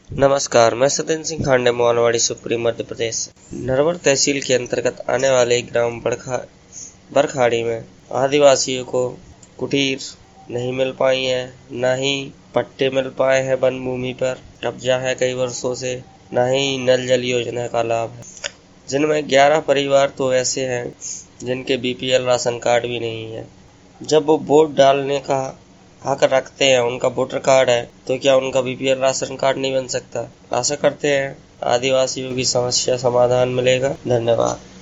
नमस्कार, मैं सत्येंद्र सिंह खांडे, मोहनवाड़ी, शिवपुरी, मध्य प्रदेश से। नरवर तहसील के अंतर्गत आने वाले ग्राम बरखाड़ी में आदिवासियों को कुटीर नहीं मिल पाई है, न ही पट्टे मिल पाए हैं। वन भूमि पर कब्जा है कई वर्षों से, न ही नल जल योजना का लाभ है। जिनमें 11 परिवार तो ऐसे हैं जिनके बीपीएल राशन कार्ड भी नहीं है। जब वो वोट डालने का हक रखते हैं, उनका वोटर कार्ड है, तो क्या उनका बीपीएल राशन कार्ड नहीं बन सकता? आशा करते हैं आदिवासियों की समस्या समाधान मिलेगा। धन्यवाद।